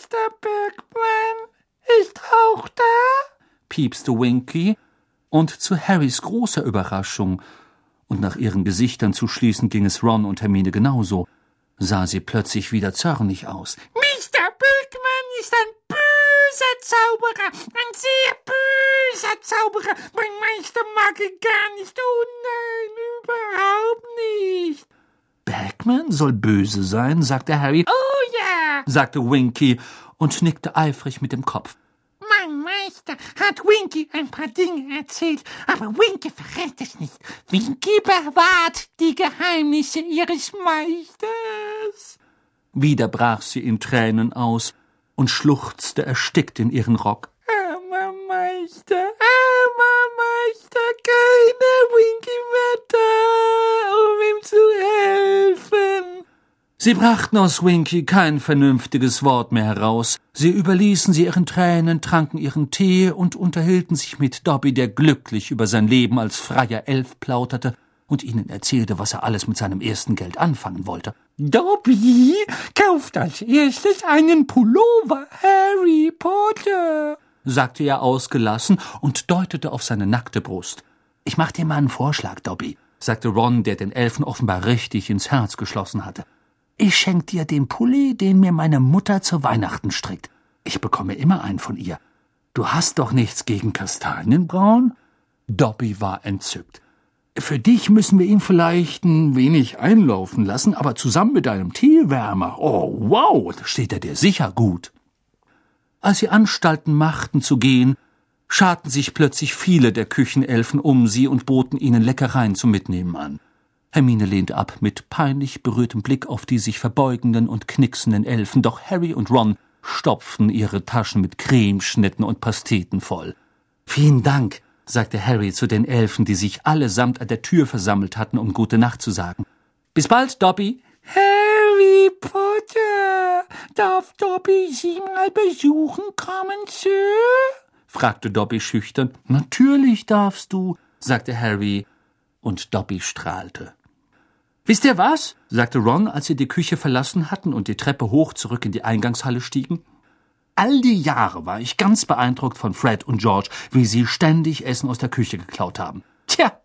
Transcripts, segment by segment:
Mr. Bergman ist auch da?« piepste Winky, und zu Harrys großer Überraschung, und nach ihren Gesichtern zu schließen ging es Ron und Hermine genauso, sah sie plötzlich wieder zornig aus. »Mr. Bergman ist ein böser Zauberer, ein sehr böser Zauberer. Mein Meister mag ihn gar nicht. Oh nein, überhaupt nicht.« »Bergman soll böse sein?« sagte Harry. »Oh ja«, sagte Winky und nickte eifrig mit dem Kopf. »Mein Meister hat Winky ein paar Dinge erzählt, aber Winky verrät es nicht. Winky bewahrt die Geheimnisse ihres Meisters.« Wieder brach sie in Tränen aus und schluchzte erstickt in ihren Rock. »Armer Meister, keine Winky mehr da, um ihm zu helfen.« Sie brachten aus Winky kein vernünftiges Wort mehr heraus. Sie überließen sie ihren Tränen, tranken ihren Tee und unterhielten sich mit Dobby, der glücklich über sein Leben als freier Elf plauderte und ihnen erzählte, was er alles mit seinem ersten Geld anfangen wollte. »Dobby kauft als erstes einen Pullover Harry Potter«, sagte er ausgelassen und deutete auf seine nackte Brust. »Ich mach dir mal einen Vorschlag, Dobby«, sagte Ron, der den Elfen offenbar richtig ins Herz geschlossen hatte. »Ich schenk dir den Pulli, den mir meine Mutter zu Weihnachten strickt. Ich bekomme immer einen von ihr. Du hast doch nichts gegen Kastanienbraun?« Dobby war entzückt. »Für dich müssen wir ihn vielleicht ein wenig einlaufen lassen, aber zusammen mit einem Teewärmer. Oh, wow, da steht er dir sicher gut.« Als sie Anstalten machten zu gehen, scharten sich plötzlich viele der Küchenelfen um sie und boten ihnen Leckereien zum Mitnehmen an. Hermine lehnte ab, mit peinlich berührtem Blick auf die sich verbeugenden und knicksenden Elfen, doch Harry und Ron stopften ihre Taschen mit Cremeschnitten und Pasteten voll. »Vielen Dank«, sagte Harry zu den Elfen, die sich allesamt an der Tür versammelt hatten, um Gute Nacht zu sagen. »Bis bald, Dobby.« »Harry Potter, darf Dobby Sie mal besuchen kommen, Sir?« fragte Dobby schüchtern. »Natürlich darfst du«, sagte Harry, und Dobby strahlte. »Wisst ihr was?« sagte Ron, als sie die Küche verlassen hatten und die Treppe hoch zurück in die Eingangshalle stiegen. »All die Jahre war ich ganz beeindruckt von Fred und George, wie sie ständig Essen aus der Küche geklaut haben. Tja,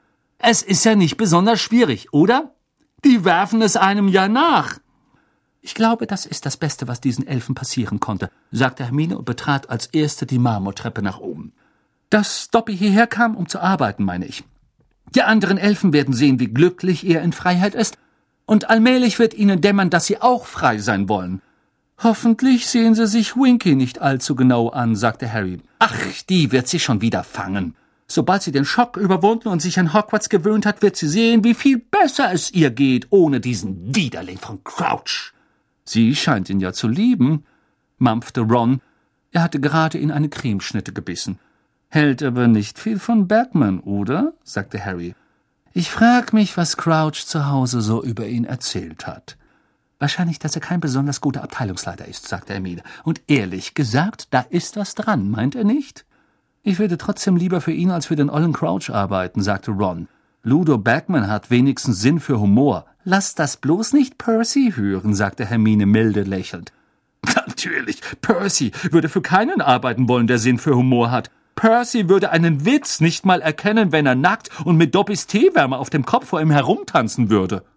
es ist ja nicht besonders schwierig, oder? Die werfen es einem ja nach.« »Ich glaube, das ist das Beste, was diesen Elfen passieren konnte«, sagte Hermine und betrat als Erste die Marmortreppe nach oben. »Dass Dobby hierher kam, um zu arbeiten, meine ich. Die anderen Elfen werden sehen, wie glücklich er in Freiheit ist, und allmählich wird ihnen dämmern, dass sie auch frei sein wollen. Hoffentlich sehen sie sich Winky nicht allzu genau an«, sagte Harry. »Ach, die wird sich schon wieder fangen. Sobald sie den Schock überwunden und sich an Hogwarts gewöhnt hat, wird sie sehen, wie viel besser es ihr geht, ohne diesen Widerling von Crouch.« »Sie scheint ihn ja zu lieben«, mampfte Ron. Er hatte gerade in eine Cremeschnitte gebissen. »Hält aber nicht viel von Bergman, oder?«, sagte Harry. »Ich frag mich, was Crouch zu Hause so über ihn erzählt hat.« »Wahrscheinlich, dass er kein besonders guter Abteilungsleiter ist«, sagte Hermine. »Und ehrlich gesagt, da ist was dran, meint er nicht?« »Ich würde trotzdem lieber für ihn als für den ollen Crouch arbeiten«, sagte Ron. »Ludo Bagman hat wenigstens Sinn für Humor.« »Lass das bloß nicht Percy hören«, sagte Hermine milde lächelnd. »Natürlich, Percy würde für keinen arbeiten wollen, der Sinn für Humor hat. Percy würde einen Witz nicht mal erkennen, wenn er nackt und mit Dobbys Teewärmer auf dem Kopf vor ihm herumtanzen würde.«